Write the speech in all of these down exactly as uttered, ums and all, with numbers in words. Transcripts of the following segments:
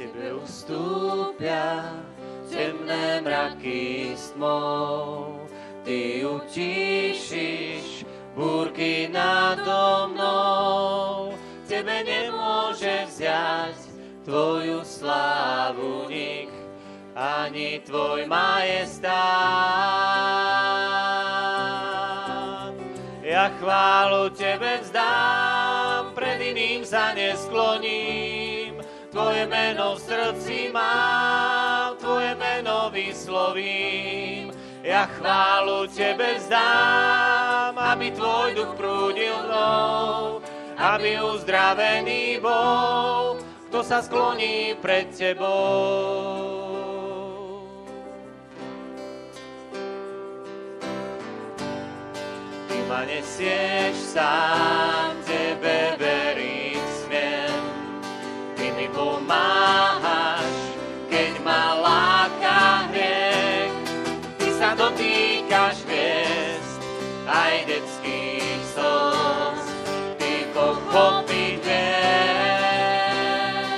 Tebe ustúpia temné mraky s tmou. Ty utíšiš búrky nado mnou. Tebe nemôže vziať tvoju slávu nik, ani tvoj majestát. Ja chválu tebe vzdám, pred iným sa neskloním. Tvoje meno v srdci mám, tvoje meno vyslovím. Ja chválu tebe vzdám, aby tvoj duch prúdil mnou, aby uzdravený bol, kto sa skloní pred tebou. Ty ma nesieš sám, tebe veriť smiem. Ty mi pomáhaš, keď ma láka hriech. Ty sa dotýkaš hviezd, aj detských slz. Ty pochopiť vieš.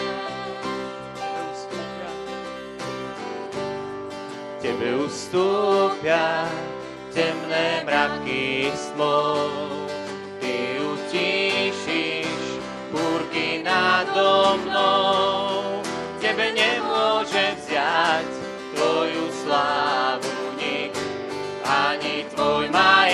Tebe ustúpia temné mraky s tmou. Ty utíšiš búrky nado mnou. Tebe nemôže vziať tvoju slávu nik, ani tvoj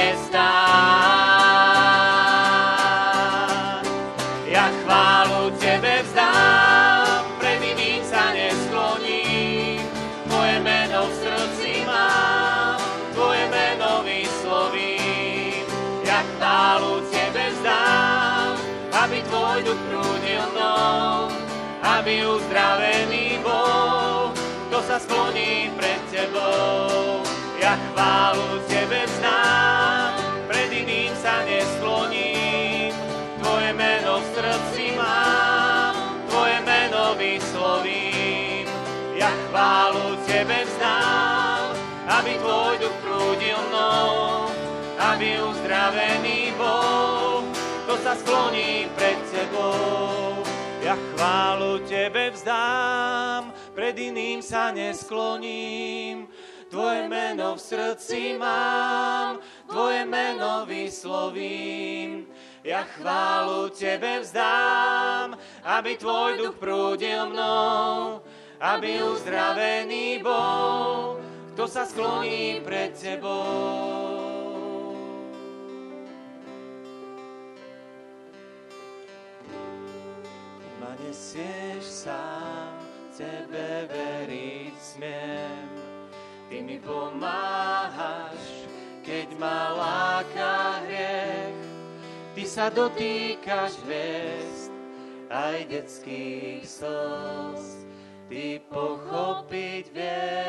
majestát. Ja chválu tebe vzdám, pred iným sa neskloním. Tvoje meno v srdci mám, tvoje meno vyslovím. Ja chválu tebe vzdám, aby tvoj duch prúdil mnou, aby uzdravený bol, kto sa skloní pred tebou. Ja chválu tebe vzdám, pred iným sa neskloním. Tvoje meno v srdci mám, tvoje meno vyslovím. Ja chválu tebe vzdám, aby tvoj duch prúdil mnou, aby uzdravený bol, kto sa skloní pred tebou. Ja chválu tebe vzdám, pred iným sa neskloním. Tvoje meno v srdci mám, tvoje meno vyslovím. Ja chválu tebe vzdám, aby tvoj duch prúdil mnou, aby uzdravený bol, kto sa skloní pred tebou. Ma nesieš sám, tebe veriť smiem. Ty mi pomáhaš, keď ma láka hriech. Ty sa dotýkaš hviezd, aj detských slz. Ty pochopiť vieš.